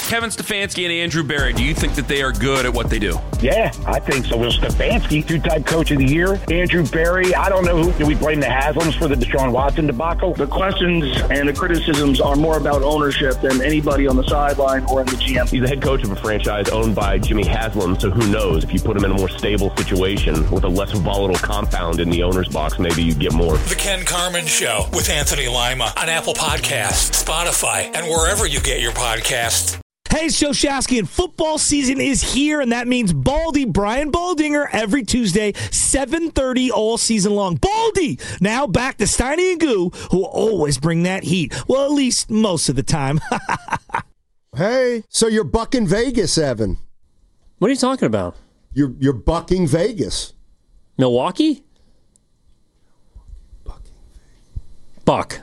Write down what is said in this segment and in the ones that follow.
Kevin Stefanski and Andrew Berry, do you think that they are good at what they do? Yeah, I think so. Well, Stefanski, two-time coach of the year. Andrew Berry, I don't know who. Do we blame the Haslams for the Deshaun Watson debacle? The questions and the criticisms are more about ownership than anybody on the sideline or in the GM. He's the head coach of a franchise owned by Jimmy Haslam, so who knows? If you put him in a more stable situation with a less volatile compound in the owner's box, maybe you get more. The Ken Carman Show with Anthony Lima on Apple Podcasts, Spotify, and wherever you get your podcasts. Hey, it's Joe Shasky, and football season is here, and that means Baldy, Brian Baldinger, every Tuesday, 7:30 all season long. Baldy! Now back to Steiny and Goo, who will always bring that heat. Well, at least most of the time. Hey, so you're bucking Vegas, Evan. What are you talking about? You're bucking Vegas. Milwaukee? Buck.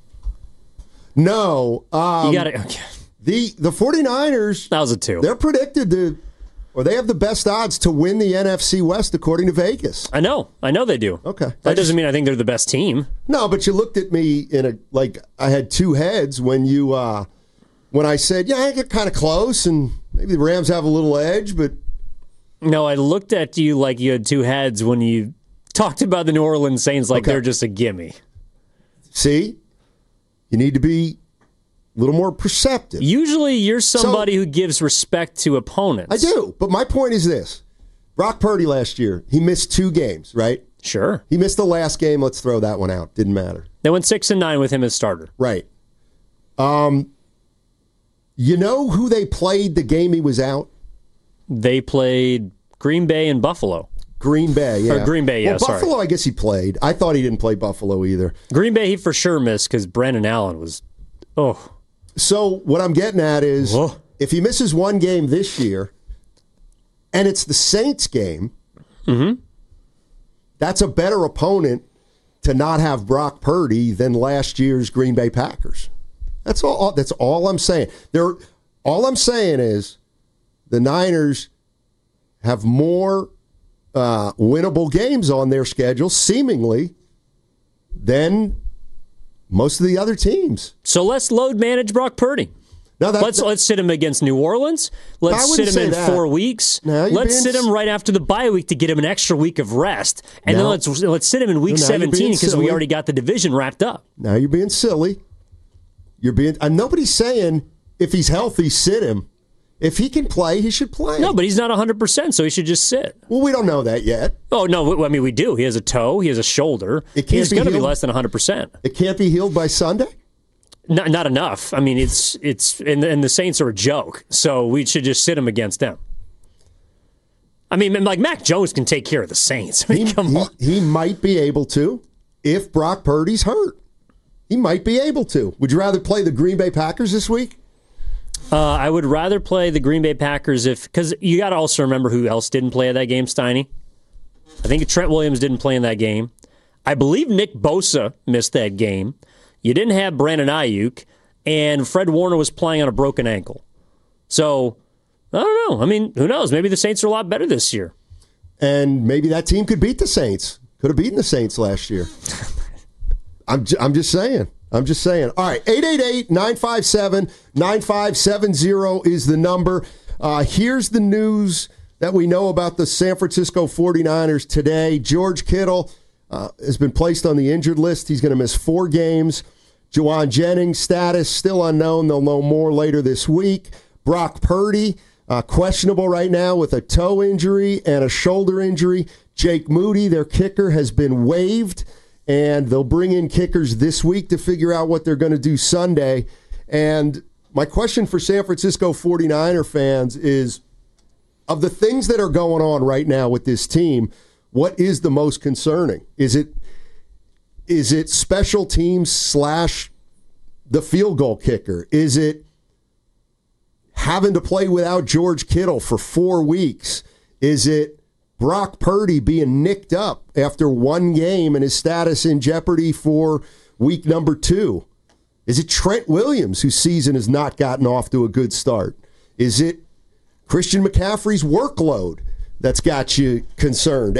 No. You got it. Okay. The 49ers. That was a 2. They're predicted to, or they have the best odds to win the NFC West according to Vegas. I know they do. Okay. That doesn't mean I think they're the best team. No, but you looked at me in I had two heads when you, when I said, yeah, I get kind of close and maybe the Rams have a little edge, but. No, I looked at you like you had two heads when you talked about the New Orleans Saints like they're just a gimme. See? You need to be a little more perceptive. Usually you're somebody who gives respect to opponents. I do, but my point is this. Brock Purdy last year, he missed 2 games, right? Sure. He missed the last game. Let's throw that one out. Didn't matter. They went 6-9 with him as starter. Right. You know who they played the game he was out? They played Green Bay and Buffalo. Green Bay, yeah. Or Green Bay, yeah, sorry. Buffalo, I guess he played. I thought he didn't play Buffalo either. Green Bay, he for sure missed because Brandon Allen was, So what I'm getting at is if he misses one game this year and it's the Saints game, that's a better opponent to not have Brock Purdy than last year's Green Bay Packers. That's all I'm saying. All I'm saying is the Niners have more winnable games on their schedule, seemingly, than most of the other teams. So let's load manage Brock Purdy. No, let's sit him against New Orleans. Let's sit him in 4 weeks. Let's sit him right after the bye week to get him an extra week of rest. And then let's sit him in week 17 because we already got the division wrapped up. Now you're being silly. Nobody's saying if he's healthy, sit him. If he can play, he should play. No, but he's not 100%, so he should just sit. Well, we don't know that yet. Oh, no, I mean, we do. He has a toe. He has a shoulder. He's going to be less than 100%. It can't be healed by Sunday? Not enough. I mean, it's and the Saints are a joke, so we should just sit him against them. I mean, like Mac Jones can take care of the Saints. I mean, come on. He might be able to if Brock Purdy's hurt. He might be able to. Would you rather play the Green Bay Packers this week? I would rather play the Green Bay Packers because you got to also remember who else didn't play at that game, Steiny. I think Trent Williams didn't play in that game. I believe Nick Bosa missed that game. You didn't have Brandon Ayuk, and Fred Warner was playing on a broken ankle. So, I don't know. I mean, who knows? Maybe the Saints are a lot better this year. And maybe that team could beat the Saints. Could have beaten the Saints last year. I'm just saying. All right, 888-957-9570 is the number. Here's the news that we know about the San Francisco 49ers today. George Kittle has been placed on the injured list. He's going to miss 4 games. Juwan Jennings' status still unknown. They'll know more later this week. Brock Purdy, questionable right now with a toe injury and a shoulder injury. Jake Moody, their kicker, has been waived. And they'll bring in kickers this week to figure out what they're going to do Sunday. And my question for San Francisco 49er fans is, of the things that are going on right now with this team, what is the most concerning? Is it special teams / the field goal kicker? Is it having to play without George Kittle for 4 weeks? Is it Brock Purdy being nicked up after 1 game and his status in jeopardy for week number 2? Is it Trent Williams, whose season has not gotten off to a good start? Is it Christian McCaffrey's workload that's got you concerned?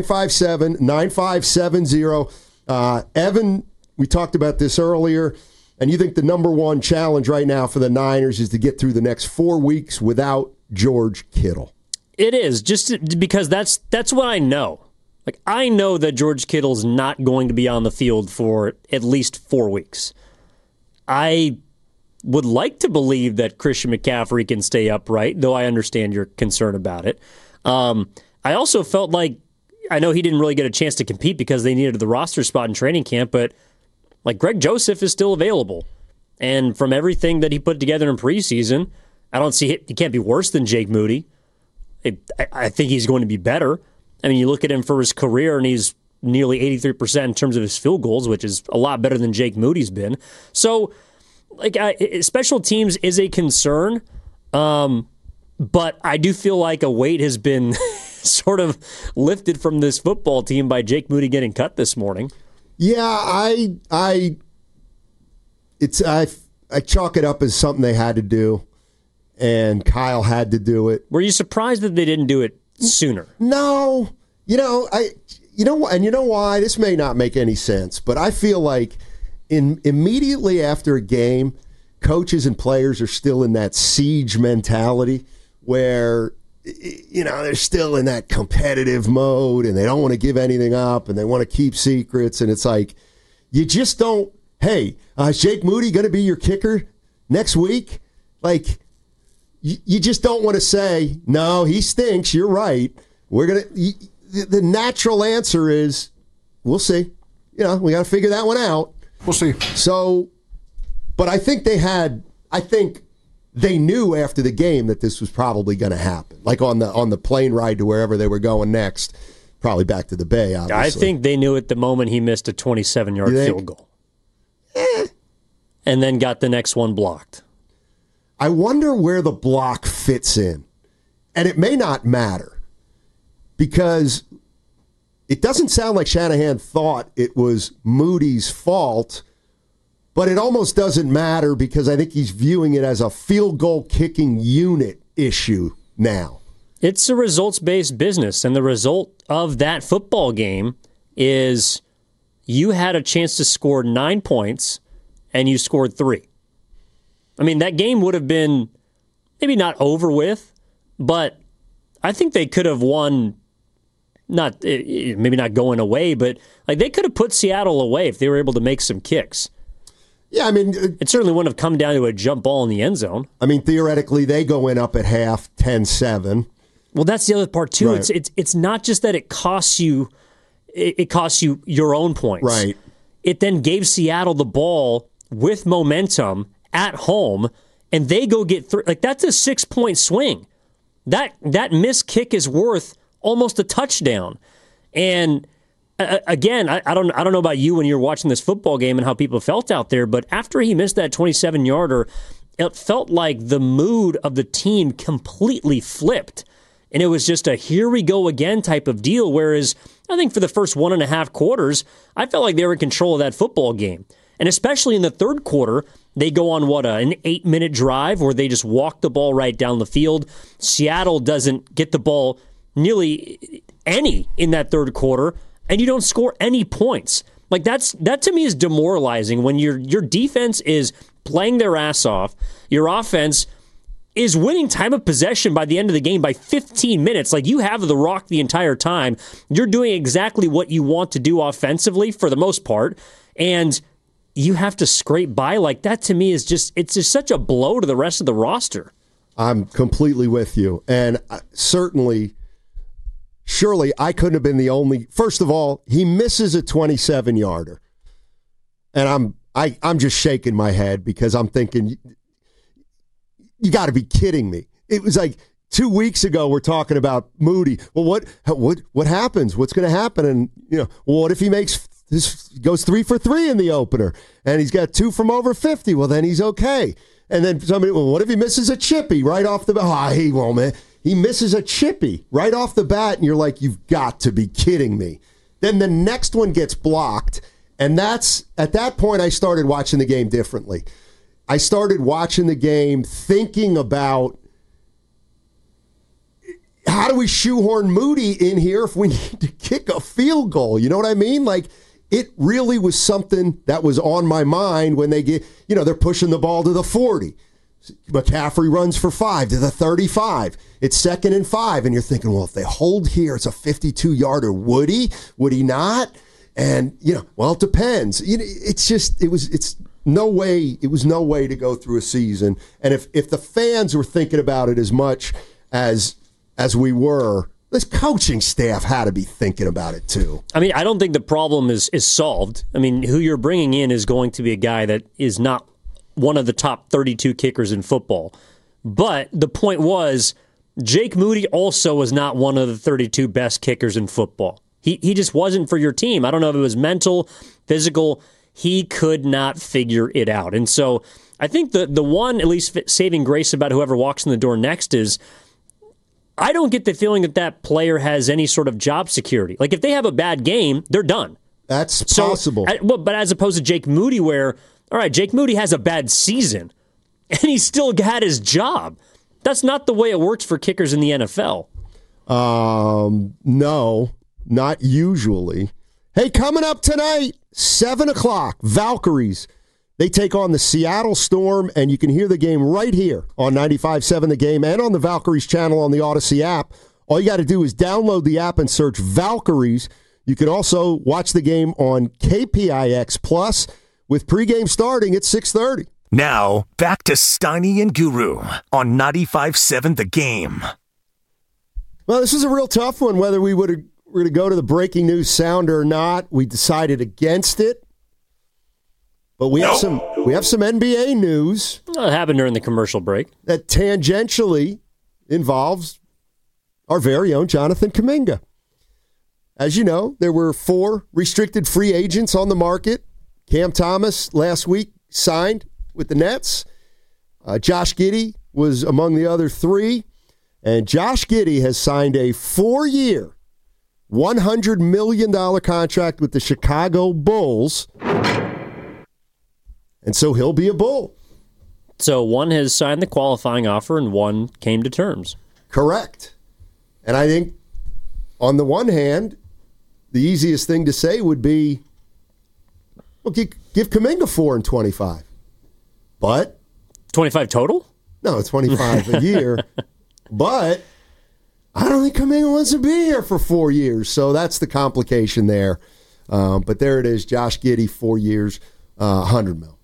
888-957-9570. Evan, we talked about this earlier. And you think the number one challenge right now for the Niners is to get through the next 4 weeks without George Kittle? It is, just because that's what I know. Like, I know that George Kittle's not going to be on the field for at least 4 weeks. I would like to believe that Christian McCaffrey can stay upright, though I understand your concern about it. I also felt like, I know he didn't really get a chance to compete because they needed the roster spot in training camp, but like Greg Joseph is still available. And from everything that he put together in preseason, I don't see it. He can't be worse than Jake Moody. I think he's going to be better. I mean, you look at him for his career, and he's nearly 83% in terms of his field goals, which is a lot better than Jake Moody's been. So, like, special teams is a concern, but I do feel like a weight has been sort of lifted from this football team by Jake Moody getting cut this morning. Yeah, I chalk it up as something they had to do, and Kyle had to do it. Were you surprised that they didn't do it sooner? No. You know why? This may not make any sense, but I feel like immediately after a game, coaches and players are still in that siege mentality where, they're still in that competitive mode and they don't want to give anything up and they want to keep secrets. And it's like, you just don't, hey, is Jake Moody going to be your kicker next week? Like, you just don't want to say, no, he stinks. You're right. We're going to, the natural answer is, we'll see. We got to figure that one out. We'll see. So, but I think they knew after the game that this was probably going to happen. Like on the plane ride to wherever they were going next, probably back to the Bay, obviously. I think they knew it the moment he missed a 27-yard field goal. And then got the next one blocked. I wonder where the block fits in. And it may not matter because it doesn't sound like Shanahan thought it was Moody's fault, but it almost doesn't matter because I think he's viewing it as a field goal kicking unit issue now. It's a results-based business, and the result of that football game is you had a chance to score 9 points, and you scored 3. I mean, that game would have been maybe not over with, but I think they could have won, maybe not going away, but like they could have put Seattle away if they were able to make some kicks. Yeah, I mean, it certainly wouldn't have come down to a jump ball in the end zone. I mean, theoretically, they go in up at half 10-7. Well, that's the other part too. Right. It's not just that it costs you your own points. Right. It then gave Seattle the ball with momentum at home, and they go get 3. Like, that's a 6-point swing. That missed kick is worth almost a touchdown. And again, I don't know about you when you're watching this football game and how people felt out there, but after he missed that 27-yarder, it felt like the mood of the team completely flipped. And it was just a here we go again type of deal, whereas I think for the first 1.5 quarters, I felt like they were in control of that football game. And especially in the third quarter, they go on, an 8-minute drive where they just walk the ball right down the field. Seattle doesn't get the ball nearly any in that third quarter, and you don't score any points. Like, that to me is demoralizing when your defense is playing their ass off, your offense is winning time of possession by the end of the game by 15 minutes. Like, you have the rock the entire time. You're doing exactly what you want to do offensively for the most part, and you have to scrape by like that. To me is just such a blow to the rest of the roster. I'm completely with you. And surely I couldn't have been the only. First of all, he misses a 27-yarder. And I'm just shaking my head because I'm thinking, you got to be kidding me. It was like 2 weeks ago we're talking about Moody. Well, what happens? What's going to happen? And what if he goes 3 for 3 in the opener, and he's got 2 from over 50. Well, then he's okay. And then what if he misses a chippy right off the bat? He won't, man. He misses a chippy right off the bat, and you're like, you've got to be kidding me. Then the next one gets blocked, and at that point I started watching the game differently. I started watching the game thinking about, how do we shoehorn Moody in here if we need to kick a field goal? You know what I mean? Like, it really was something that was on my mind when they get, they're pushing the ball to the 40. McCaffrey runs for 5 to the 35. It's 2nd and 5, and you're thinking, well, if they hold here, it's a 52-yarder. Would he? Would he not? And well, it depends. It was no way to go through a season. And if the fans were thinking about it as much as we were, this coaching staff had to be thinking about it too. I mean, I don't think the problem is solved. I mean, who you're bringing in is going to be a guy that is not one of the top 32 kickers in football. But the point was, Jake Moody also was not one of the 32 best kickers in football. He just wasn't for your team. I don't know if it was mental, physical. He could not figure it out. And so I think the one, at least saving grace about whoever walks in the door next is, I don't get the feeling that player has any sort of job security. Like, if they have a bad game, they're done. That's possible. But as opposed to Jake Moody, where, all right, Jake Moody has a bad season, and he still got his job. That's not the way it works for kickers in the NFL. No, not usually. Hey, coming up tonight, 7 o'clock, Valkyries. They take on the Seattle Storm, and you can hear the game right here on 95.7 The Game and on the Valkyries channel on the Odyssey app. All you got to do is download the app and search Valkyries. You can also watch the game on KPIX Plus with pregame starting at 6:30. Now, back to Steiny and Guru on 95.7 The Game. Well, this is a real tough one, whether we were to go to the breaking news sound or not. We decided against it. But we have some NBA news. It happened during the commercial break. That tangentially involves our very own Jonathan Kuminga. As you know, there were 4 restricted free agents on the market. Cam Thomas last week signed with the Nets. Josh Giddey was among the other 3. And Josh Giddey has signed a 4-year, $100 million contract with the Chicago Bulls. And so he'll be a Bull. So one has signed the qualifying offer and one came to terms. Correct. And I think, on the one hand, the easiest thing to say would be, well, give Kuminga 4 and 25. But 25 total? No, it's 25 a year. But I don't think Kuminga wants to be here for 4 years. So that's the complication there. But there it is. Josh Giddey, 4 years, $100 million.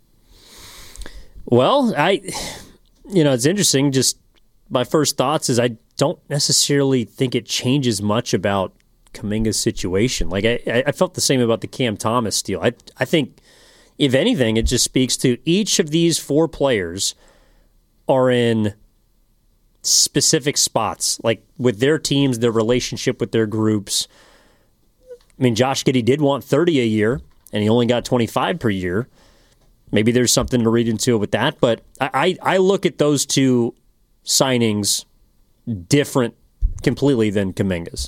Well, it's interesting. Just my first thoughts is I don't necessarily think it changes much about Kuminga's situation. Like I felt the same about the Cam Thomas deal. I think, if anything, it just speaks to each of these 4 players are in specific spots, like with their teams, their relationship with their groups. I mean, Josh Giddey did want 30 a year, and he only got 25 per year. Maybe there's something to read into it with that, but I look at those 2 signings different completely than Kuminga's.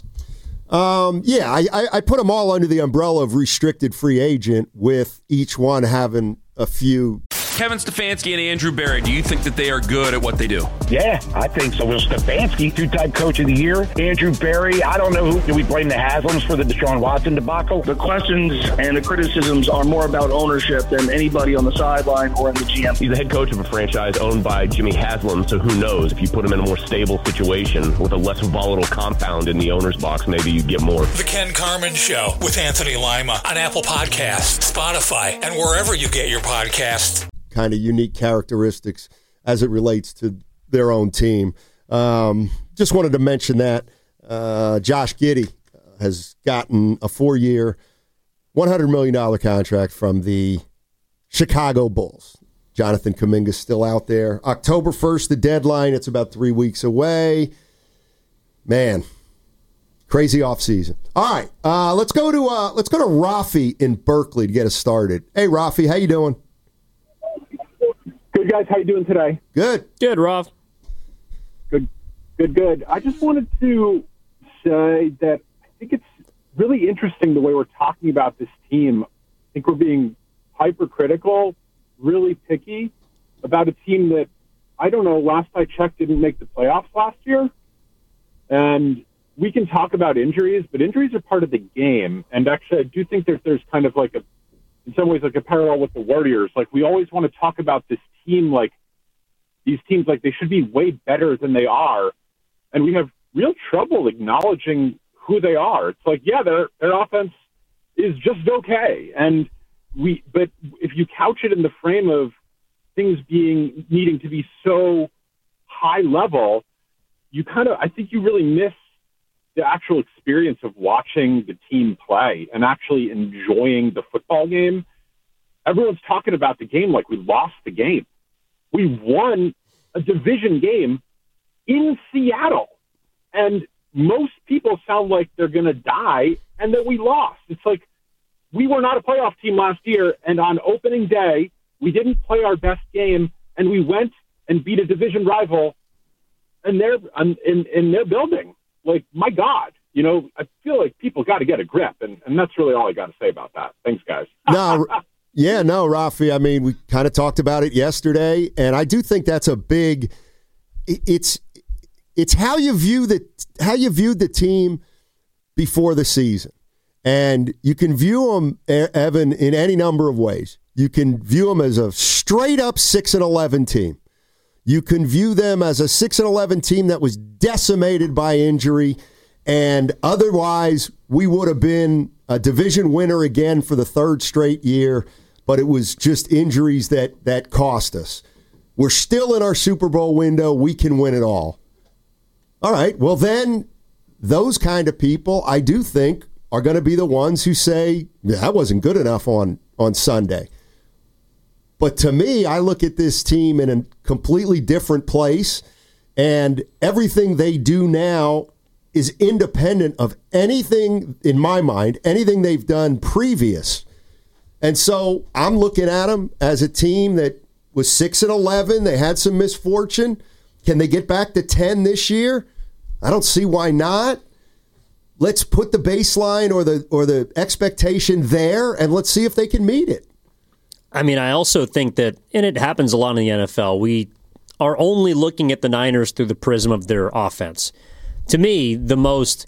I put them all under the umbrella of restricted free agent, with each one having a few. Kevin Stefanski and Andrew Berry, do you think that they are good at what they do? Yeah, I think so. Will Stefanski, 2-time coach of the year. Andrew Berry, I don't know do we blame the Haslams for the Deshaun Watson debacle? The questions and the criticisms are more about ownership than anybody on the sideline or in the GM. He's the head coach of a franchise owned by Jimmy Haslam, so who knows? If you put him in a more stable situation with a less volatile compound in the owner's box, maybe you get more. The Ken Carman Show with Anthony Lima on Apple Podcasts, Spotify, and wherever you get your podcasts. Kind of unique characteristics as it relates to their own team. Just wanted to mention that Josh Giddey has gotten a 4-year, $100 million contract from the Chicago Bulls. Jonathan Kuminga still out there. October 1st, the deadline. It's about 3 weeks away. Man, crazy offseason. All right, let's go to Rafi in Berkeley to get us started. Hey, Rafi, how you doing? Good, guys. How you doing today? Good. Good, Rob. Good. I just wanted to say that I think it's really interesting the way we're talking about this team. I think we're being hypercritical, really picky about a team that, I don't know, last I checked didn't make the playoffs last year. And we can talk about injuries, but injuries are part of the game. And actually, I do think that there's kind of like in some ways, like a parallel with the Warriors. Like, we always want to talk about this team, like these teams, like they should be way better than they are. And we have real trouble acknowledging who they are. It's like, yeah, their offense is just okay. But if you couch it in the frame of things needing to be so high level, I think you really miss the actual experience of watching the team play and actually enjoying the football game. Everyone's talking about the game like we lost the game. We won a division game in Seattle, and most people sound like they're going to die and that we lost. It's like, we were not a playoff team last year, and on opening day, we didn't play our best game, and we went and beat a division rival in their building. Like, my God, I feel like people got to get a grip, and that's really all I got to say about that. Thanks, guys. Rafi, I mean, we kind of talked about it yesterday, and I do think that's a big – it's how you viewed the team before the season. And you can view them, Evan, in any number of ways. You can view them as a straight-up 6-11 team. You can view them as a 6-11 team that was decimated by injury, and otherwise we would have been a division winner again for the third straight year, but it was just injuries that cost us. We're still in our Super Bowl window. We can win it all. All right, well then, those kind of people, I do think, are going to be the ones who say, that wasn't good enough on Sunday. But to me, I look at this team in a completely different place, and everything they do now is independent of anything, in my mind, anything they've done previous. And so I'm looking at them as a team that was 6-11. They had some misfortune. Can they get back to 10 this year? I don't see why not. Let's put the baseline or the expectation there, and let's see if they can meet it. I mean, I also think that, and it happens a lot in the NFL, we are only looking at the Niners through the prism of their offense. To me, the most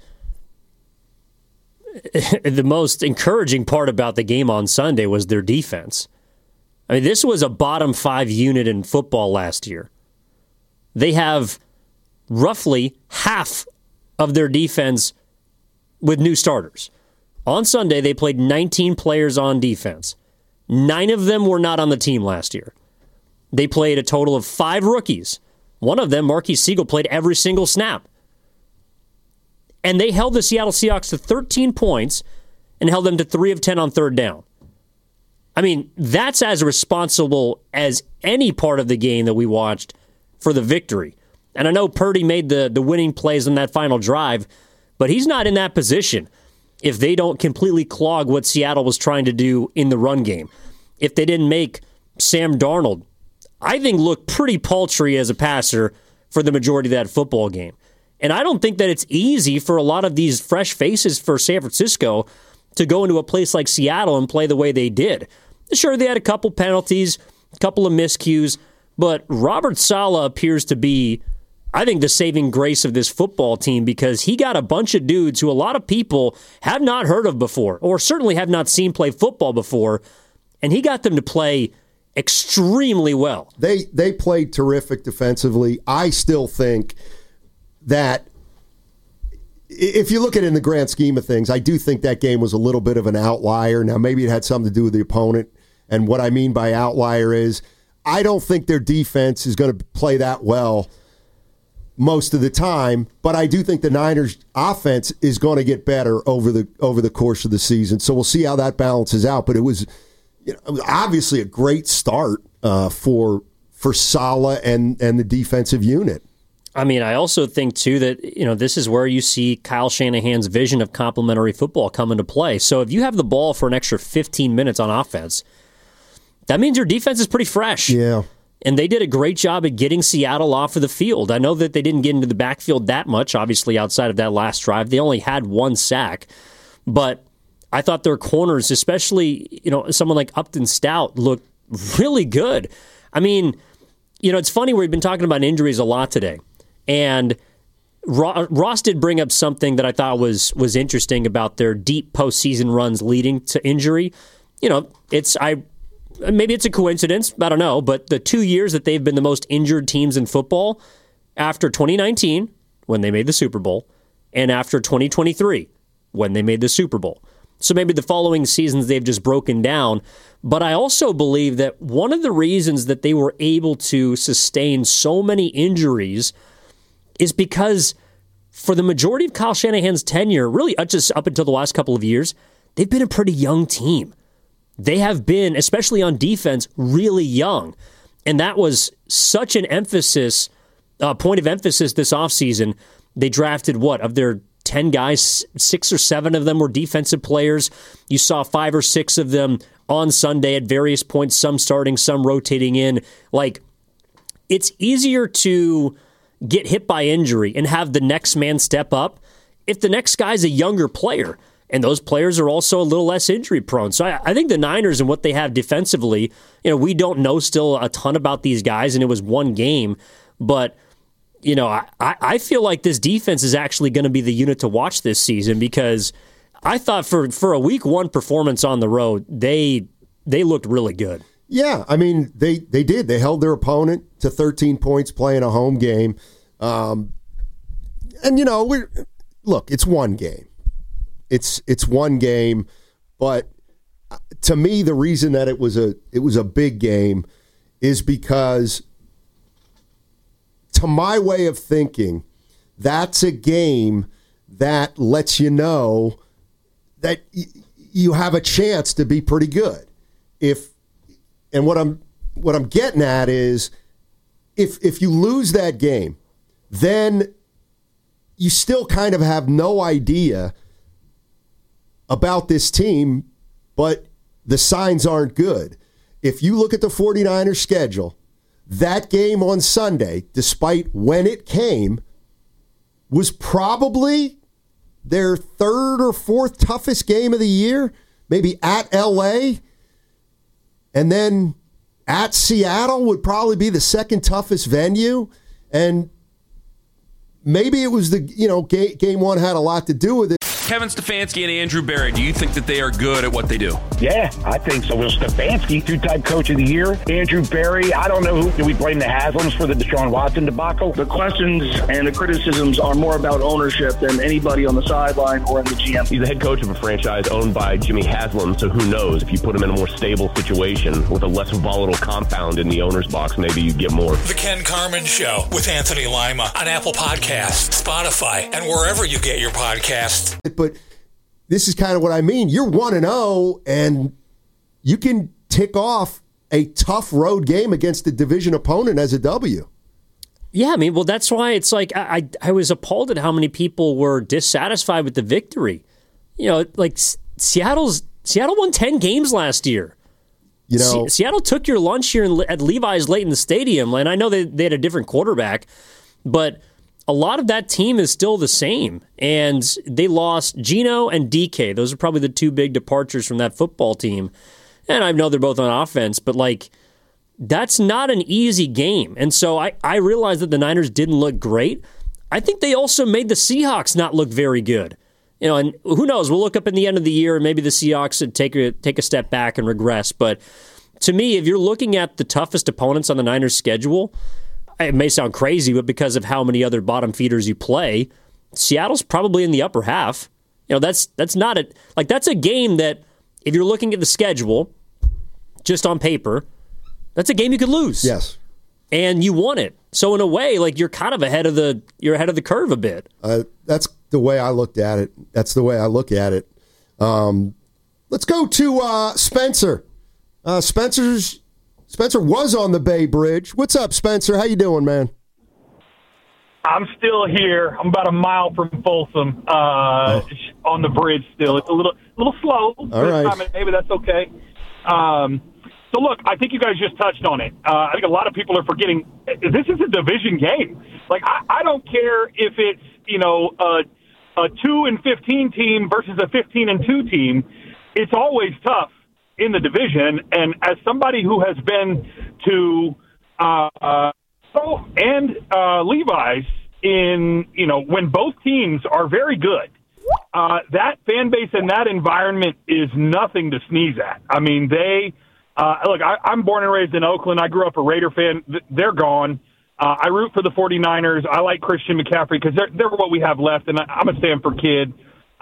encouraging part about the game on Sunday was their defense. I mean, this was a bottom 5 unit in football last year. They have roughly half of their defense with new starters. On Sunday, they played 19 players on defense. 9 of them were not on the team last year. They played a total of 5 rookies. One of them, Marquise Siegel, played every single snap. And they held the Seattle Seahawks to 13 points and held them to 3 of 10 on third down. I mean, that's as responsible as any part of the game that we watched for the victory. And I know Purdy made the winning plays on that final drive, but he's not in that position if they don't completely clog what Seattle was trying to do in the run game. If they didn't make Sam Darnold, I think, look pretty paltry as a passer for the majority of that football game. And I don't think that it's easy for a lot of these fresh faces for San Francisco to go into a place like Seattle and play the way they did. Sure, they had a couple penalties, a couple of miscues, but Robert Saleh appears to be, I think, the saving grace of this football team, because he got a bunch of dudes who a lot of people have not heard of before, or certainly have not seen play football before, and he got them to play extremely well. They played terrific defensively. I still think that if you look at it in the grand scheme of things, I do think that game was a little bit of an outlier. Now, maybe it had something to do with the opponent, and what I mean by outlier is I don't think their defense is going to play that well most of the time, but I do think the Niners' offense is going to get better over the course of the season. So we'll see how that balances out. But it was, obviously a great start for Saleh and the defensive unit. I mean, I also think, too, that this is where you see Kyle Shanahan's vision of complementary football come into play. So if you have the ball for an extra 15 minutes on offense, that means your defense is pretty fresh. Yeah. And they did a great job at getting Seattle off of the field. I know that they didn't get into the backfield that much, obviously, outside of that last drive. They only had 1 sack. But I thought their corners, especially someone like Upton Stout, looked really good. I mean, it's funny, we've been talking about injuries a lot today. And Ross did bring up something that I thought was interesting about their deep postseason runs leading to injury. Maybe it's a coincidence, I don't know, but the 2 years that they've been the most injured teams in football, after 2019, when they made the Super Bowl, and after 2023, when they made the Super Bowl. So maybe the following seasons they've just broken down. But I also believe that one of the reasons that they were able to sustain so many injuries is because for the majority of Kyle Shanahan's tenure, really just up until the last couple of years, they've been a pretty young team. They have been, especially on defense, really young. And that was such an point of emphasis this offseason. They drafted, of their 10 guys, 6 or 7 of them were defensive players. You saw 5 or 6 of them on Sunday at various points, some starting, some rotating in. It's easier to get hit by injury and have the next man step up if the next guy's a younger player. And those players are also a little less injury prone. So I think the Niners and what they have defensively, we don't know still a ton about these guys, and it was one game. But, I feel like this defense is actually going to be the unit to watch this season, because I thought for a week 1 performance on the road, they looked really good. Yeah, I mean, they did. They held their opponent to 13 points playing a home game. And, look, it's one game. It's one game, but to me, the reason that it was a big game is because, to my way of thinking, that's a game that lets you know that you have a chance to be pretty good. And what I'm getting at is, if you lose that game, then you still kind of have no idea about this team, but the signs aren't good. If you look at the 49ers schedule, that game on Sunday, despite when it came, was probably their 3rd or 4th toughest game of the year, maybe at LA. And then at Seattle would probably be the 2nd toughest venue. And maybe it was game 1 had a lot to do with it. Kevin Stefanski and Andrew Berry, do you think that they are good at what they do? Yeah, I think so. Will Stefanski, 2-time coach of the year. Andrew Berry, I don't know do we blame the Haslams for the Deshaun Watson debacle? The questions and the criticisms are more about ownership than anybody on the sideline or in the GM. He's the head coach of a franchise owned by Jimmy Haslam, so who knows? If you put him in a more stable situation with a less volatile compound in the owner's box, maybe you get more. The Ken Carman Show with Anthony Lima on Apple Podcasts, Spotify, and wherever you get your podcasts. But this is kind of what I mean. You're 1-0, and you can tick off a tough road game against a division opponent as a W. Yeah, I mean, well, that's why it's like I was appalled at how many people were dissatisfied with the victory. Seattle won 10 games last year. Seattle took your lunch here at Levi's late in the stadium, and I know they had a different quarterback, but a lot of that team is still the same, and they lost Geno and DK. Those are probably the 2 big departures from that football team. And I know they're both on offense, but that's not an easy game. And so I realized that the Niners didn't look great. I think they also made the Seahawks not look very good. And who knows? We'll look up in the end of the year, and maybe the Seahawks would take a step back and regress. But to me, if you're looking at the toughest opponents on the Niners' schedule, it may sound crazy, but because of how many other bottom feeders you play, Seattle's probably in the upper half. That's not that's a game that, if you're looking at the schedule, just on paper, that's a game you could lose. Yes, and you won it. So in a way, you're kind of ahead of the curve a bit. That's the way I looked at it. That's the way I look at it. Let's go to Spencer. Spencer was on the Bay Bridge. What's up, Spencer? How you doing, man? I'm still here. I'm about a mile from Folsom on the bridge still. It's a little slow. All right. Maybe that's okay. So, look, I think you guys just touched on it. I think a lot of people are forgetting this is a division game. I don't care if it's, a 2-15 team versus a 15-2 team. It's always tough in the division, and as somebody who has been to Levi's in, when both teams are very good, that fan base and that environment is nothing to sneeze at. I mean, I'm born and raised in Oakland. I grew up a Raider fan. They're gone. I root for the 49ers. I like Christian McCaffrey because they're what we have left, and I'm a Stanford kid.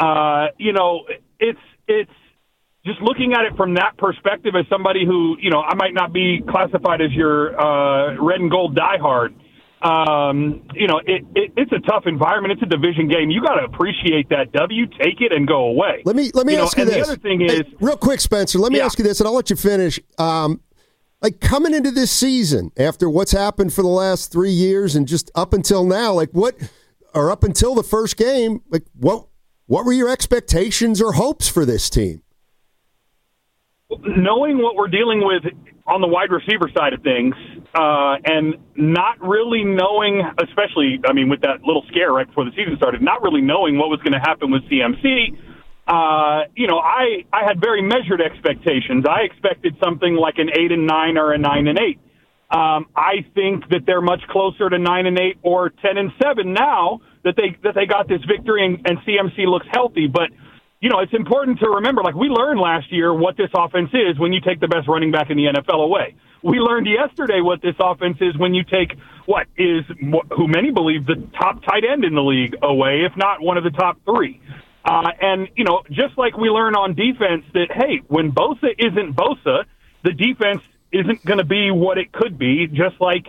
It's just looking at it from that perspective as somebody who, I might not be classified as your red and gold diehard. It's a tough environment. It's a division game. You got to appreciate that W, take it, and go away. Let me ask you this. The other thing is, real quick, Spencer. Let me ask you this, and I'll let you finish. Coming into this season, after what's happened for the last 3 years, and just up until now, up until the first game, what were your expectations or hopes for this team? Knowing what we're dealing with on the wide receiver side of things, and not really knowing, especially, with that little scare right before the season started, not really knowing what was going to happen with CMC, I had very measured expectations. I expected something like an 8-9 or a 9-8. I think that they're much closer to 9-8 or 10-7 now that they got this victory and CMC looks healthy, but. It's important to remember, we learned last year what this offense is when you take the best running back in the NFL away. We learned yesterday what this offense is when you take who many believe the top tight end in the league away, if not one of the top three. And just like we learn on defense that, hey, when Bosa isn't Bosa, the defense isn't going to be what it could be, just like,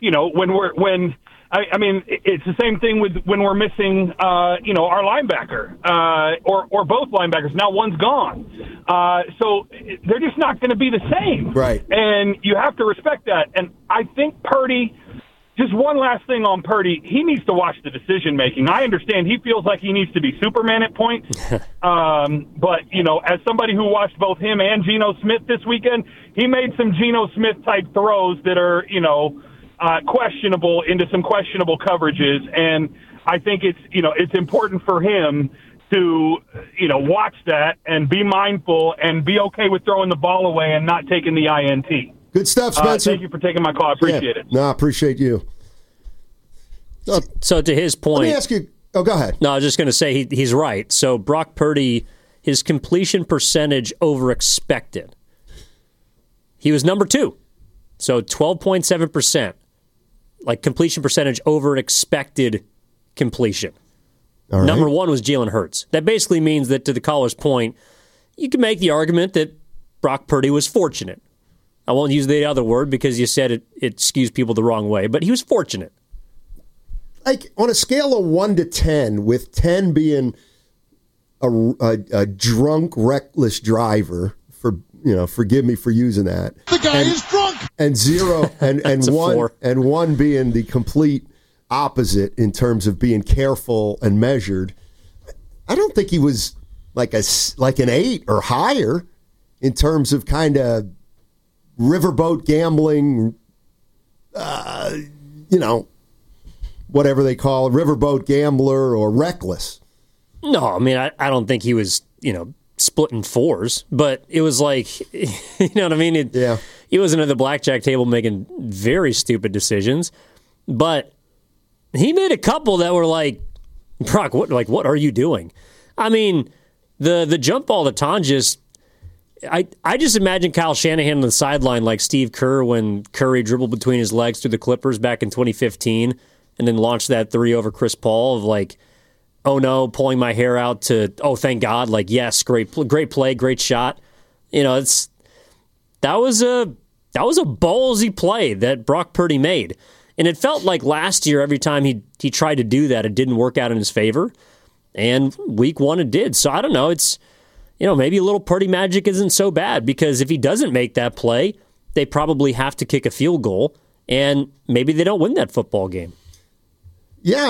it's the same thing with when we're missing, our linebacker or both linebackers. Now one's gone. So they're just not going to be the same. Right. And you have to respect that. And I think Purdy, just one last thing on Purdy, he needs to watch the decision-making. I understand he feels like he needs to be Superman at points. But, as somebody who watched both him and Geno Smith this weekend, he made some Geno Smith-type throws that are, questionable into some questionable coverages, and I think it's important for him to watch that and be mindful and be okay with throwing the ball away and not taking the INT. Good stuff, Spencer. Thank you for taking my call. I appreciate it. No, I appreciate you. So to his point, let me ask you. Oh, go ahead. No, I was just going to say he's right. So Brock Purdy, his completion percentage over expected. He was number 2, so 12.7%. Completion percentage over expected completion. All right. Number 1 was Jalen Hurts. That basically means that, to the caller's point, you can make the argument that Brock Purdy was fortunate. I won't use the other word because you said it skews people the wrong way, but he was fortunate. On a scale of 1 to 10, with 10 being a drunk, reckless driver, forgive me for using that. The guy is drunk. And 0 and 1 being the complete opposite in terms of being careful and measured. I don't think he was like an 8 or higher in terms of kind of riverboat gambling, whatever they call it, riverboat gambler or reckless. No, I don't think he was, splitting 4s, but it was you know what I mean? Yeah. He wasn't at the blackjack table making very stupid decisions, but he made a couple that were like, Brock, what are you doing? The jump ball to Tonjes, I just imagine Kyle Shanahan on the sideline like Steve Kerr when Curry dribbled between his legs through the Clippers back in 2015 and then launched that 3 over Chris Paul of oh no, pulling my hair out to, oh, thank God, yes, great play, great shot. That was a ballsy play that Brock Purdy made. And it felt like last year, every time he tried to do that, it didn't work out in his favor. And week 1 it did. So I don't know, it's, maybe a little Purdy magic isn't so bad, because if he doesn't make that play, they probably have to kick a field goal, and maybe they don't win that football game. Yeah,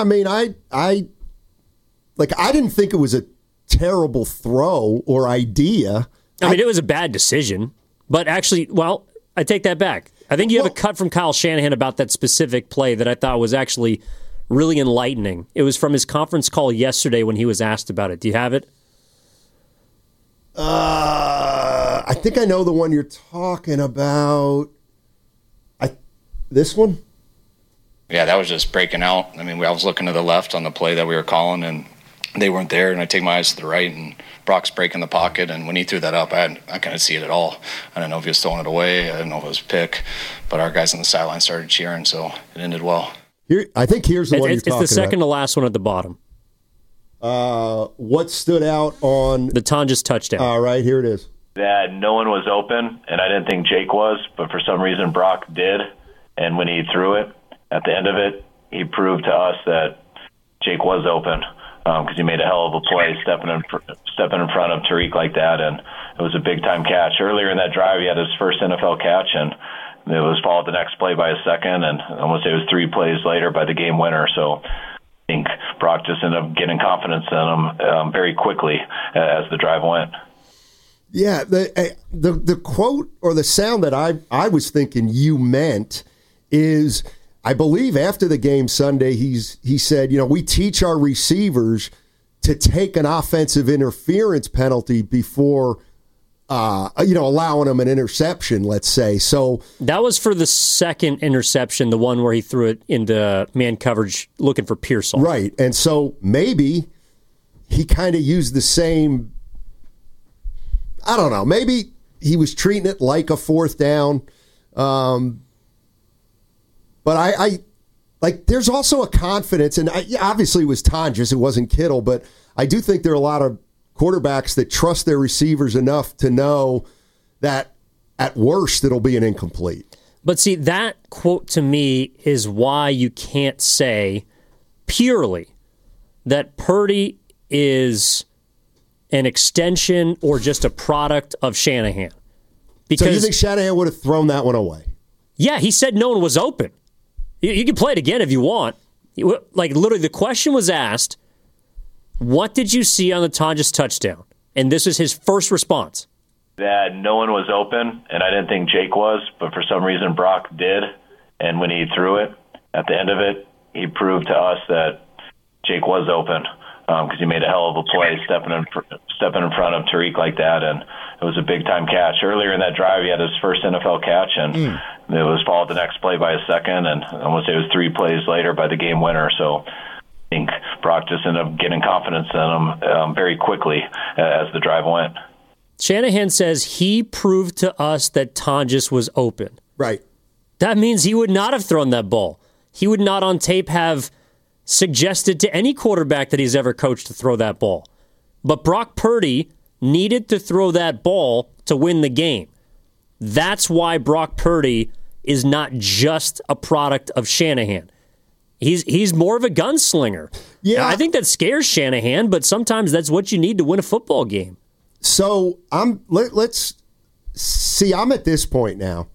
I didn't think it was a terrible throw or idea. It was a bad decision, but actually, I take that back. I think you have a cut from Kyle Shanahan about that specific play that I thought was actually really enlightening. It was from his conference call yesterday when he was asked about it. Do you have it? I think I know the one you're talking about. This one? Yeah, that was just breaking out. I mean, I was looking to the left on the play that we were calling, and they weren't there, and I take my eyes to the right, and Brock's breaking the pocket, and when he threw that up, I couldn't see it at all. I didn't know if he was throwing it away. I didn't know if it was a pick, but our guys on the sideline started cheering, so it ended well. I think here's the one you're talking about. It's the second to last one at the bottom. What stood out on the Tonjes touchdown? All right, here it is. That no one was open, and I didn't think Jake was, but for some reason Brock did, and when he threw it, at the end of it, he proved to us that Jake was open because he made a hell of a play stepping in front of Tariq like that, and it was a big-time catch. Earlier in that drive, he had his first NFL catch, and it was followed the next play by a second, and I almost say it was 3 plays later by the game winner. So I think Brock just ended up getting confidence in him very quickly as the drive went. Yeah, the quote or the sound that I was thinking you meant is, I believe after the game Sunday, he said, we teach our receivers to take an offensive interference penalty before, allowing them an interception, let's say. So that was for the second interception, the one where he threw it into man coverage looking for Pearsall. Right, and so maybe he kind of used the same, I don't know, maybe he was treating it like a fourth down. But I there's also a confidence, and obviously it was Tonjes, it wasn't Kittle, but I do think there are a lot of quarterbacks that trust their receivers enough to know that at worst it'll be an incomplete. But see, that quote to me is why you can't say purely that Purdy is an extension or just a product of Shanahan. So you think Shanahan would have thrown that one away? Yeah, he said no one was open. You can play it again if you want. Like, literally, the question was asked, what did you see on the Tonjes touchdown? And this is his first response. That no one was open, and I didn't think Jake was, but for some reason Brock did. And when he threw it, at the end of it, he proved to us that Jake was open because he made a hell of a play stepping in front of Tariq like that, and it was a big-time catch. Earlier in that drive, he had his first NFL catch, and it was followed the next play by a second, and I almost say it was 3 plays later by the game winner. So I think Brock just ended up getting confidence in him very quickly as the drive went. Shanahan says he proved to us that Tonjes was open. Right. That means he would not have thrown that ball. He would not on tape have suggested to any quarterback that he's ever coached to throw that ball. But Brock Purdy needed to throw that ball to win the game. That's why Brock Purdy is not just a product of Shanahan. He's more of a gunslinger. Yeah, I think that scares Shanahan, but sometimes that's what you need to win a football game. So let's see. I'm at this point now.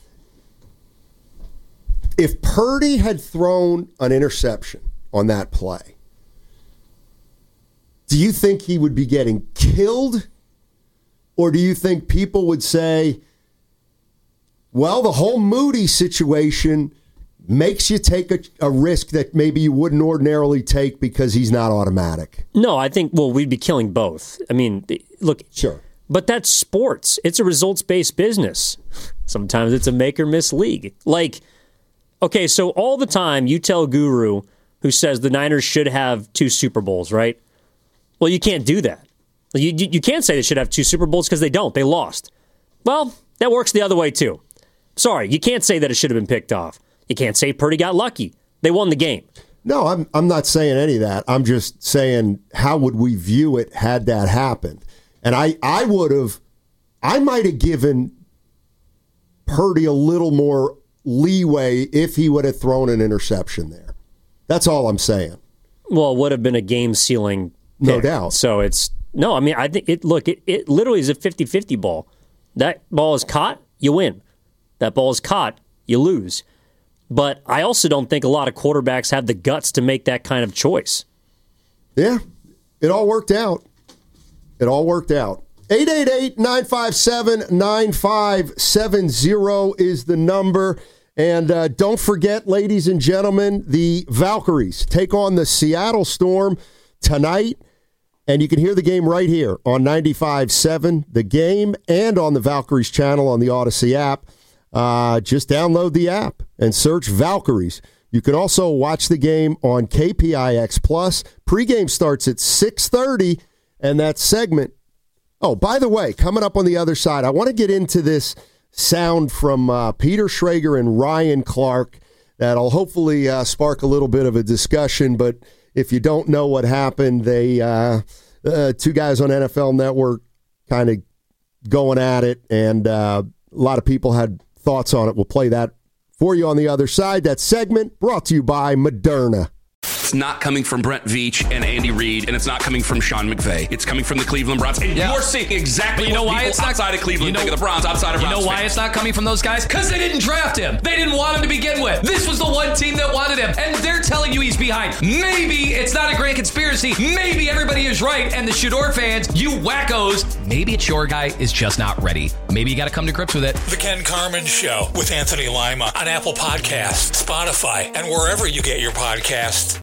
If Purdy had thrown an interception on that play, do you think he would be getting killed? Or do you think people would say, well, the whole Moody situation makes you take a risk that maybe you wouldn't ordinarily take because he's not automatic? No, I think, we'd be killing both. I mean, look. Sure. But that's sports. It's a results-based business. Sometimes it's a make-or-miss league. Like, okay, so all the time you tell Guru, who says the Niners should have 2 Super Bowls, right? Well, you can't do that. You can't say they should have 2 Super Bowls because they don't. They lost. Well, that works the other way, too. Sorry, you can't say that it should have been picked off. You can't say Purdy got lucky. They won the game. No, I'm not saying any of that. I'm just saying, how would we view it had that happened? And I might have given Purdy a little more leeway if he would have thrown an interception there. That's all I'm saying. Well, it would have been a game-sealing pick. No doubt. So I think it literally is a 50-50 ball. That ball is caught, you win. That ball is caught, you lose. But I also don't think a lot of quarterbacks have the guts to make that kind of choice. Yeah, it all worked out. 888-957-9570 is the number. And don't forget, ladies and gentlemen, the Valkyries take on the Seattle Storm tonight. And you can hear the game right here on 95.7 The Game and on the Valkyries channel on the Odyssey app. Just download the app and search Valkyries. You can also watch the game on KPIX Plus. Pregame starts at 6:30, and that segment. Oh, by the way, coming up on the other side, I want to get into this sound from Peter Schrager and Ryan Clark that'll hopefully spark a little bit of a discussion. But if you don't know what happened, they two guys on NFL Network kind of going at it, and a lot of people had thoughts on it. We'll play that for you on the other side. That segment brought to you by Moderna. It's not coming from Brent Veach and Andy Reid, and it's not coming from Sean McVay. It's coming from the Cleveland Browns. And you're seeing exactly what people outside of Cleveland think of the Browns, outside of Browns You know why fans. it's not coming from those guys? Because they didn't draft him. They didn't want him to begin with. This was the one team that wanted him, and they're telling you he's behind. Maybe it's not a grand conspiracy. Maybe everybody is right, and the Shador fans, you wackos, maybe it's your guy is just not ready. Maybe you got to come to grips with it. The Ken Carman Show with Anthony Lima on Apple Podcasts, Spotify, and wherever you get your podcasts.